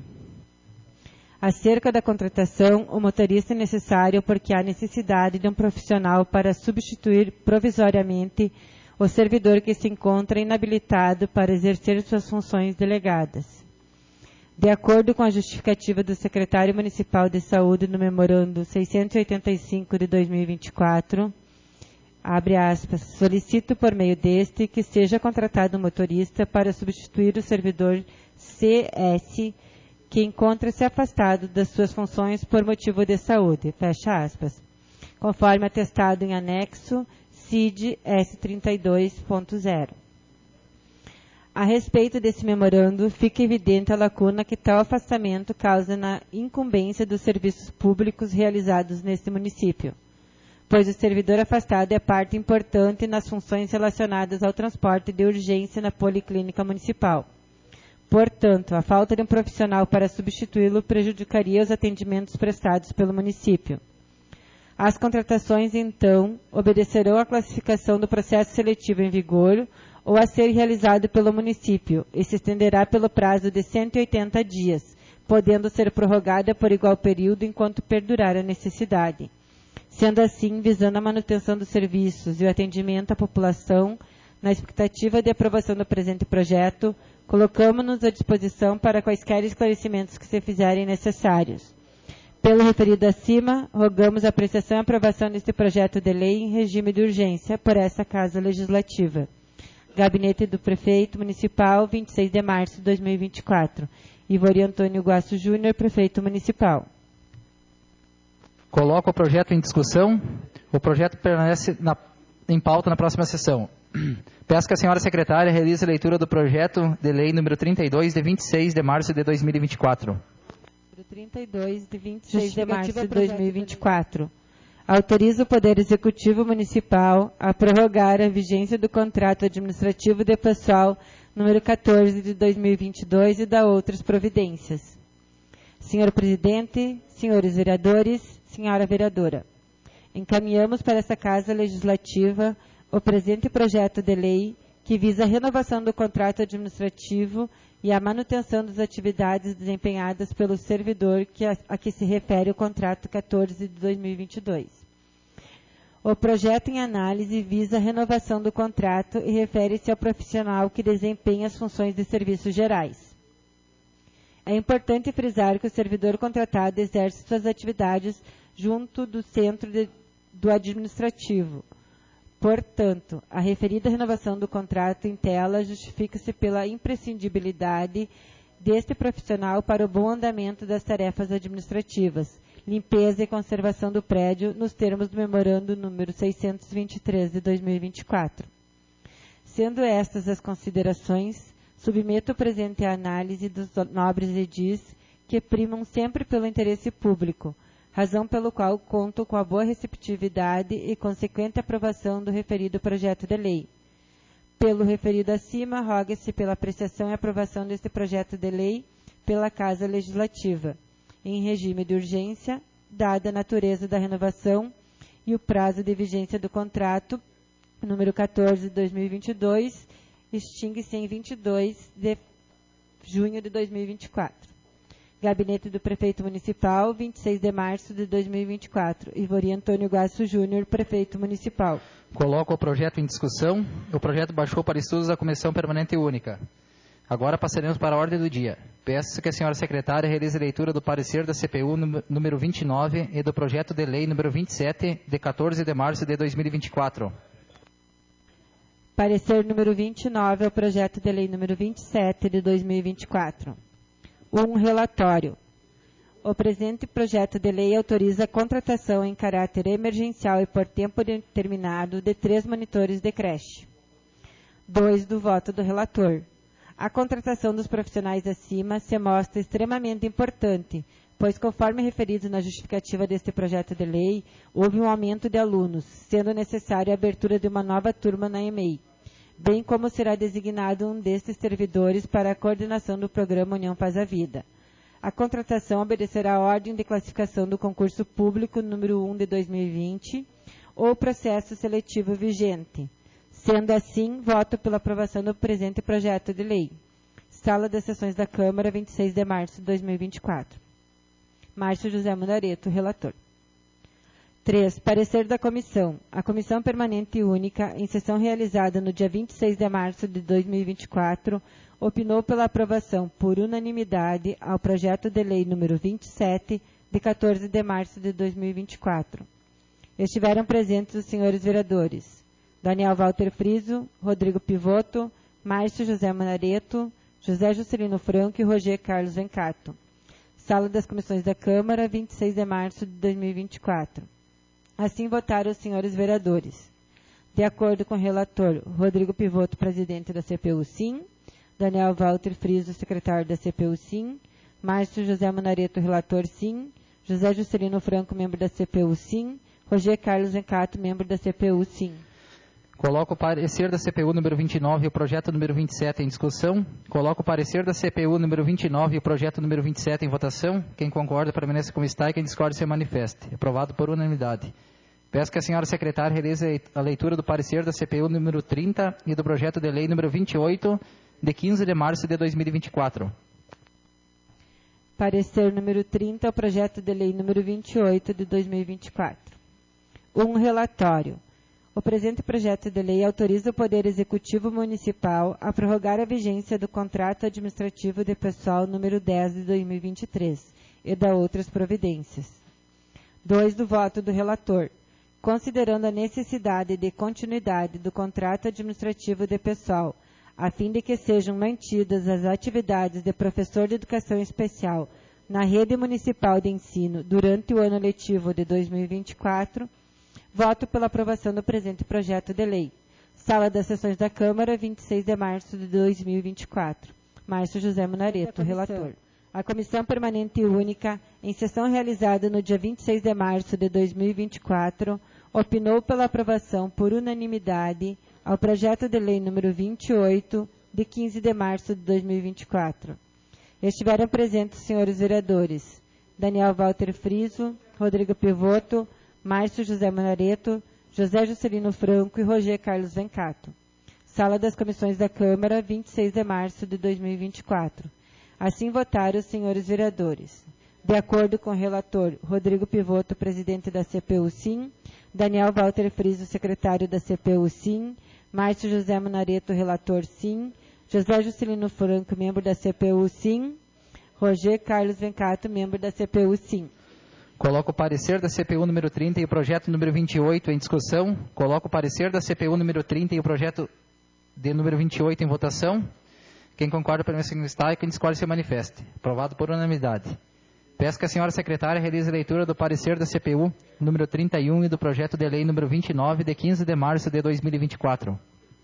Acerca da contratação, o motorista é necessário porque há necessidade de um profissional para substituir provisoriamente o servidor que se encontra inabilitado para exercer suas funções delegadas. De acordo com a justificativa do secretário municipal de saúde no memorando seiscentos e oitenta e cinco de dois mil e vinte e quatro, abre aspas, solicito por meio deste que seja contratado um motorista para substituir o servidor C S que encontra-se afastado das suas funções por motivo de saúde, fecha aspas, conforme atestado em anexo C I D S trinta e dois ponto zero. A respeito desse memorando, fica evidente a lacuna que tal afastamento causa na incumbência dos serviços públicos realizados neste município, pois o servidor afastado é parte importante nas funções relacionadas ao transporte de urgência na Policlínica Municipal. Portanto, a falta de um profissional para substituí-lo prejudicaria os atendimentos prestados pelo município. As contratações, então, obedecerão à classificação do processo seletivo em vigor ou a ser realizado pelo município e se estenderá pelo prazo de cento e oitenta dias, podendo ser prorrogada por igual período enquanto perdurar a necessidade. Sendo assim, visando a manutenção dos serviços e o atendimento à população, na expectativa de aprovação do presente projeto, colocamos-nos à disposição para quaisquer esclarecimentos que se fizerem necessários. Pelo referido acima, rogamos a apreciação e aprovação deste projeto de lei em regime de urgência por essa Casa Legislativa. Gabinete do Prefeito Municipal, vinte e seis de março de dois mil e vinte e quatro. Ivori Antônio Guaço Júnior, Prefeito Municipal. Coloco o projeto em discussão. O projeto permanece na, em pauta na próxima sessão. Peço que a senhora secretária realize a leitura do projeto de lei número trinta e dois, de vinte e seis de março de dois mil e vinte e quatro. trinta e dois, de vinte e seis de março de dois mil e vinte e quatro. Autoriza o Poder Executivo Municipal a prorrogar a vigência do contrato administrativo de pessoal número quatorze de dois mil e vinte e dois e da outras providências. Senhor presidente, senhores vereadores, senhora vereadora. Encaminhamos para essa Casa Legislativa o presente projeto de lei que visa a renovação do contrato administrativo e a manutenção das atividades desempenhadas pelo servidor que a, a que se refere o contrato quatorze de dois mil e vinte e dois. O projeto em análise visa a renovação do contrato e refere-se ao profissional que desempenha as funções de serviços gerais. É importante frisar que o servidor contratado exerce suas atividades junto do centro de, do administrativo. Portanto, a referida renovação do contrato em tela justifica-se pela imprescindibilidade deste profissional para o bom andamento das tarefas administrativas, limpeza e conservação do prédio, nos termos do memorando número seiscentos e vinte e três de dois mil e vinte e quatro. Sendo estas as considerações, submeto o presente à análise dos nobres edis que primam sempre pelo interesse público, razão pelo qual conto com a boa receptividade e consequente aprovação do referido projeto de lei. Pelo referido acima, roga-se pela apreciação e aprovação deste projeto de lei pela Casa Legislativa, em regime de urgência, dada a natureza da renovação e o prazo de vigência do contrato, número quatorze de dois mil e vinte e dois, extingue-se em vinte e dois de junho de dois mil e vinte e quatro. Gabinete do Prefeito Municipal, vinte e seis de março de dois mil e vinte e quatro. Ivori Antônio Guasso Júnior, Prefeito Municipal. Coloco o projeto em discussão. O projeto baixou para estudos da Comissão Permanente Única. Agora passaremos para a ordem do dia. Peço que a senhora secretária realize a leitura do parecer da C P U número vinte e nove e do projeto de lei número vinte e sete, de quatorze de março de dois mil e vinte e quatro. Parecer número vinte e nove ao projeto de lei número vinte e sete de dois mil e vinte e quatro. Um relatório. O presente projeto de lei autoriza a contratação em caráter emergencial e por tempo determinado de três monitores de creche. Dois do voto do relator. A contratação dos profissionais acima se mostra extremamente importante, pois, conforme referido na justificativa deste projeto de lei, houve um aumento de alunos, sendo necessária a abertura de uma nova turma na E M E I, bem como será designado um destes servidores para a coordenação do programa União Faz a Vida. A contratação obedecerá à ordem de classificação do concurso público número um de dois mil e vinte ou processo seletivo vigente. Sendo assim, voto pela aprovação do presente projeto de lei. Sala das Sessões da Câmara, vinte e seis de março de dois mil e vinte e quatro. Márcio José Mundareto, relator. três. Parecer da Comissão. A Comissão Permanente Única, em sessão realizada no dia vinte e seis de março de dois mil e vinte e quatro, opinou pela aprovação por unanimidade ao projeto de lei número vinte e sete, de quatorze de março de dois mil e vinte e quatro. Estiveram presentes os senhores vereadores Daniel Walter Friso, Rodrigo Pivoto, Márcio José Mundareto, José Juscelino Franco e Roger Carlos Vencato. Sala das Comissões da Câmara, vinte e seis de março de dois mil e vinte e quatro. Assim votaram os senhores vereadores. De acordo com o relator, Rodrigo Pivoto, presidente da C P U, sim. Daniel Walter Friso, secretário da C P U, sim. Márcio José Mundareto, relator, sim. José Juscelino Franco, membro da C P U, sim. Roger Carlos Vencato, membro da C P U, sim. Coloco o parecer da C P U número vinte e nove e o projeto número vinte e sete em discussão. Coloco o parecer da C P U número vinte e nove e o projeto número vinte e sete em votação. Quem concorda permanece como está e quem discorda se manifeste. Aprovado por unanimidade. Peço que a senhora secretária realize a leitura do parecer da C P U número trinta e do projeto de lei número vinte e oito, de quinze de março de dois mil e vinte e quatro. Parecer número trinta ao projeto de lei número vinte e oito de dois mil e vinte e quatro. Um relatório. O presente projeto de lei autoriza o Poder Executivo Municipal a prorrogar a vigência do contrato administrativo de pessoal número dez de dois mil e vinte e três e da outras providências. Dois do voto do relator. Considerando a necessidade de continuidade do contrato administrativo de pessoal, a fim de que sejam mantidas as atividades de professor de educação especial na rede municipal de ensino durante o ano letivo de dois mil e vinte e quatro, voto pela aprovação do presente projeto de lei. Sala das Sessões da Câmara, vinte e seis de março de dois mil e vinte e quatro. Márcio José Mundareto, relator. A Comissão Permanente Única, em sessão realizada no dia vinte e seis de março de dois mil e vinte e quatro, opinou pela aprovação por unanimidade ao projeto de lei número vinte e oito, de quinze de março de dois mil e vinte e quatro. Estiveram presentes os senhores vereadores Daniel Walter Friso, Rodrigo Pivoto, Márcio José Monareto, José Juscelino Franco e Roger Carlos Vencato. Sala das Comissões da Câmara, vinte e seis de março de dois mil e vinte e quatro. Assim votaram os senhores vereadores. De acordo com o relator Rodrigo Pivoto, presidente da C P U Sim, Daniel Walter Friso, secretário da C P U Sim, Márcio José Monareto, relator Sim, José Juscelino Franco, membro da C P U Sim, Roger Carlos Vencato, membro da C P U Sim. Coloco o parecer da C P U número trinta e o projeto número vinte e oito em discussão. Coloco o parecer da C P U número trinta e o projeto de número vinte e oito em votação. Quem concorda, permaneça como está, e quem discorde se manifeste. Aprovado por unanimidade. Peço que a senhora secretária realize a leitura do parecer da C P U número trinta e um e do projeto de lei número vinte e nove, de quinze de março de dois mil e vinte e quatro.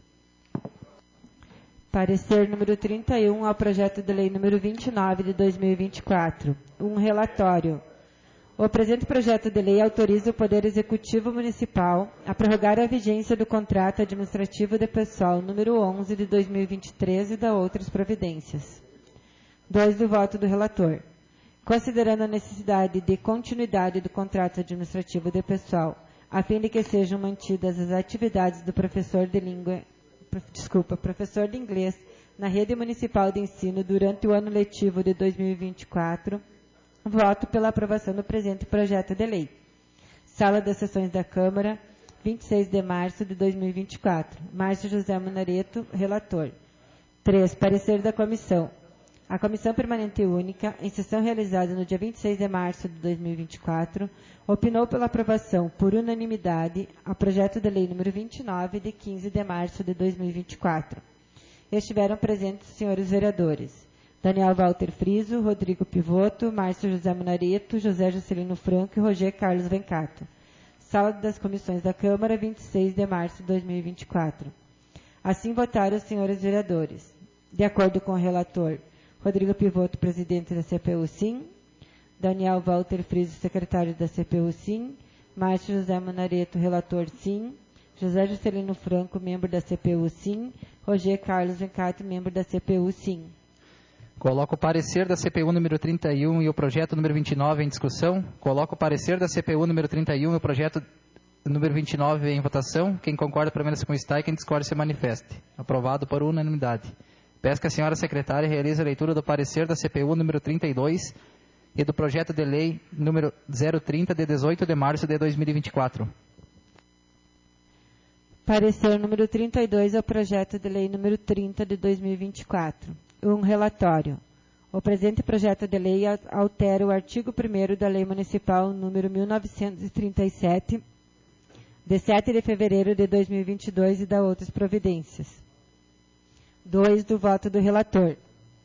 Parecer número trinta e um ao projeto de lei número vinte e nove de dois mil e vinte e quatro. Um relatório. O presente projeto de lei autoriza o Poder Executivo Municipal a prorrogar a vigência do contrato administrativo de pessoal número onze de dois mil e vinte e três e da outras providências. dois. Do voto do relator. Considerando a necessidade de continuidade do contrato administrativo de pessoal, a fim de que sejam mantidas as atividades do professor de língua, desculpa, professor de inglês na rede municipal de ensino durante o ano letivo de dois mil e vinte e quatro, voto pela aprovação do presente projeto de lei. Sala das Sessões da Câmara, vinte e seis de março de dois mil e vinte e quatro. Márcio José Monareto, relator. três. Parecer da Comissão. A Comissão Permanente Única, em sessão realizada no dia vinte e seis de março de dois mil e vinte e quatro, opinou pela aprovação, por unanimidade, ao projeto de lei número vinte e nove, de quinze de março de dois mil e vinte e quatro. Estiveram presentes os senhores vereadores Daniel Walter Friso, Rodrigo Pivoto, Márcio José Monareto, José Juscelino Franco e Roger Carlos Vencato. Sala das Comissões da Câmara, vinte e seis de março de dois mil e vinte e quatro. Assim votaram os senhores vereadores. De acordo com o relator Rodrigo Pivoto, presidente da C P U Sim, Daniel Walter Friso, secretário da C P U Sim, Márcio José Monareto, relator Sim, José Juscelino Franco, membro da C P U Sim, Roger Carlos Vencato, membro da C P U Sim. Coloco o parecer da C P U número trinta e um e o projeto número vinte e nove em discussão. Coloco o parecer da C P U número trinta e um e o projeto número vinte e nove em votação. Quem concorda, permaneça como está, e quem discorda se manifeste. Aprovado por unanimidade. Peço que a senhora secretária realize a leitura do parecer da C P U número trinta e dois e do projeto de lei número zero trinta, de dezoito de março de dois mil e vinte e quatro. Parecer número trinta e dois ao projeto de lei número trinta de dois mil e vinte e quatro. Um relatório. O presente projeto de lei altera o artigo primeiro da Lei Municipal número mil novecentos e trinta e sete, de sete de fevereiro de dois mil e vinte e dois e da outras providências. dois. Do voto do relator.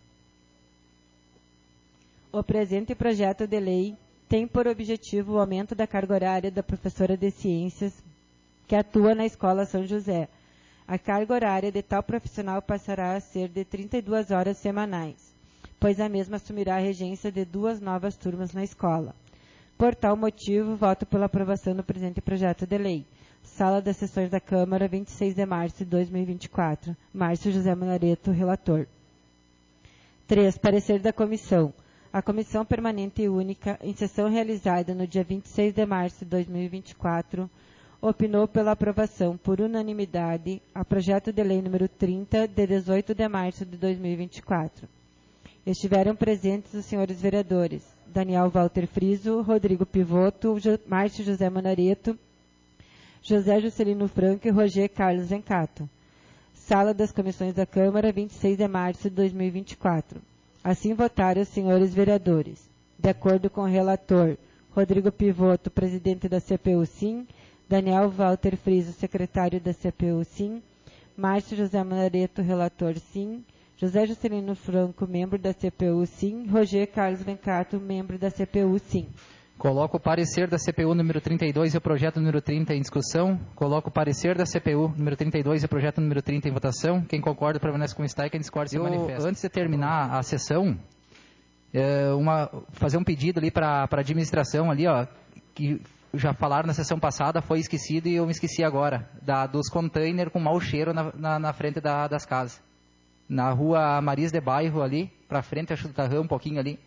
O presente projeto de lei tem por objetivo o aumento da carga horária da professora de ciências que atua na Escola São José. A carga horária de tal profissional passará a ser de trinta e duas horas semanais, pois a mesma assumirá a regência de duas novas turmas na escola. Por tal motivo, voto pela aprovação do presente projeto de lei. Sala das Sessões da Câmara, vinte e seis de março de dois mil e vinte e quatro. Márcio José Monareto, relator. três. Parecer da Comissão. A Comissão Permanente e Única, em sessão realizada no dia vinte e seis de março de dois mil e vinte e quatro, opinou pela aprovação, por unanimidade, ao projeto de lei número trinta, de dezoito de março de dois mil e vinte e quatro. Estiveram presentes os senhores vereadores Daniel Walter Friso, Rodrigo Pivoto, Márcio José Monareto, José Juscelino Franco e Roger Carlos Vencato. Sala das Comissões da Câmara, vinte e seis de março de dois mil e vinte e quatro. Assim votaram os senhores vereadores. De acordo com o relator Rodrigo Pivoto, presidente da C P U Sim, Daniel Walter Friso, secretário da C P U Sim, Márcio José Monareto, relator Sim, José Juscelino Franco, membro da C P U Sim, Roger Carlos Vencato, membro da C P U Sim. Coloco o parecer da C P U número trinta e dois e o projeto número trinta em discussão. Coloco o parecer da C P U número trinta e dois e o projeto número trinta em votação. Quem concorda, permanece como está, e quem discorda se manifesta. Antes de terminar a sessão, é, uma, fazer um pedido ali para a administração ali, ó, que já falaram na sessão passada, foi esquecido e eu me esqueci agora, da, dos containers com mau cheiro na, na, na frente da, das casas. Na rua Maris de Bairro ali, para frente, acho que tá um pouquinho ali.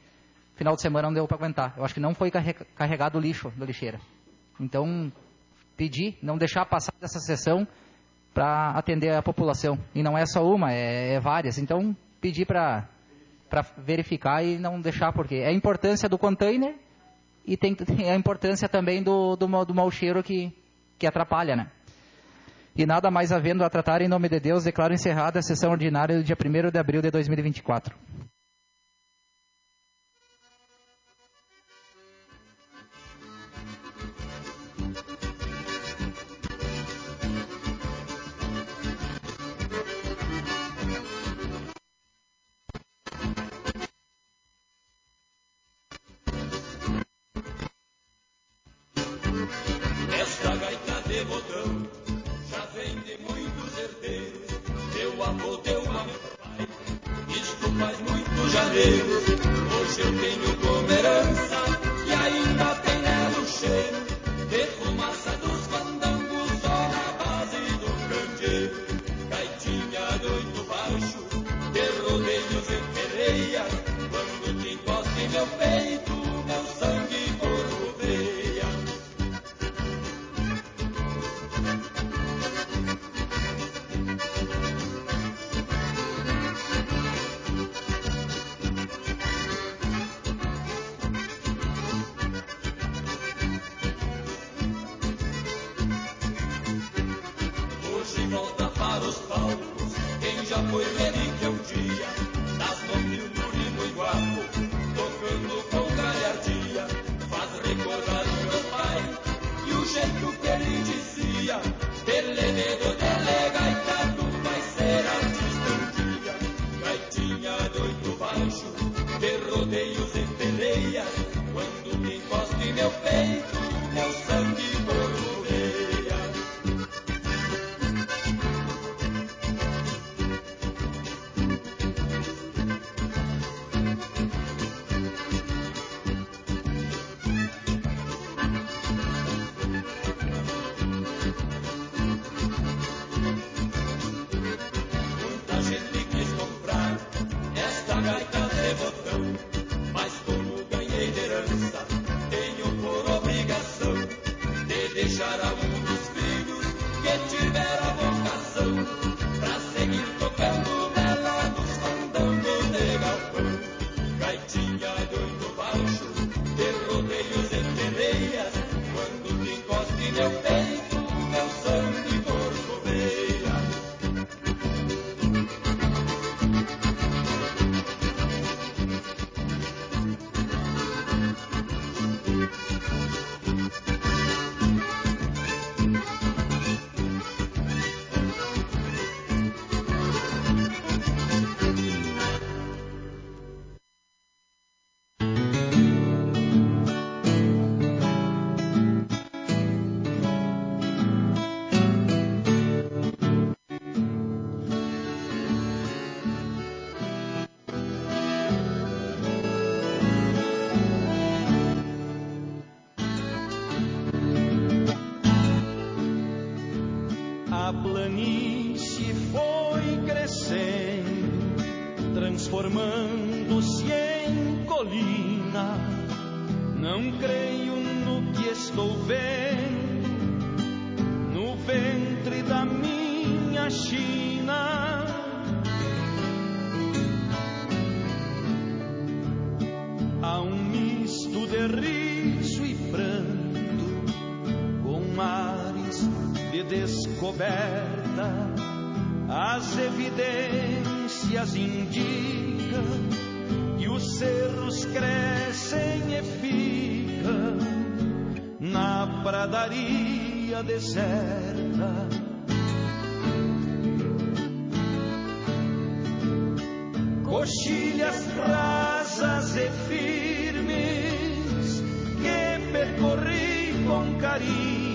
final de semana não deu para aguentar. Eu acho que não foi carregado o lixo da lixeira. Então, pedir, não deixar passar dessa sessão para atender a população. E não é só uma, é, é várias. Então, pedir para verificar e não deixar, porque é a importância do container e tem, tem a importância também do, do, do mau cheiro que, que atrapalha, né? E nada mais havendo a tratar, em nome de Deus, declaro encerrada a sessão ordinária do dia primeiro de abril de dois mil e vinte e quatro. Esta gaita de botão já vem de muitos herdeiros. Meu avô deu a meu pai, isto faz muitos janeiros. Hoje eu tenho como herança e ainda tem nela o cheiro de fumaça dos fandangos só na base do candeeiro. Gaitinha de oito baixo, de rodeios e pereias. Quando te encosta em meu peito, meu sangue corroveia. Volta para os palcos, quem já foi relíquia um dia, das mãos de um guri muito guapo, tocando com galhardia, faz recordar o meu pai e o jeito que ele dizia: Telenedo dele, gaita, tu vai ser artista um dia. Gaitinha de oito baixo, de rodeios e peleias, quando me encosta em meu peito, meu sangue corroveia. Gaita de botão, mas como ganhei de herança, tenho por obrigação de deixar a um dos filhos que tiver a vocação pra seguir tocando nela dos fandangos de galpão. Gaitinha de oito baixo, de rodeios e peleias, quando te encosta em meu peito, meu sangue corcoveia. A planície foi crescendo, transformando-se em colina. Não creio no que estou vendo, no ventre da minha China. Há um misto de riso e pranto, com ares de descoberta. As evidências indicam que os cerros crescem e ficam na pradaria deserta. Coxilhas rasas e firmes que percorri com carinho,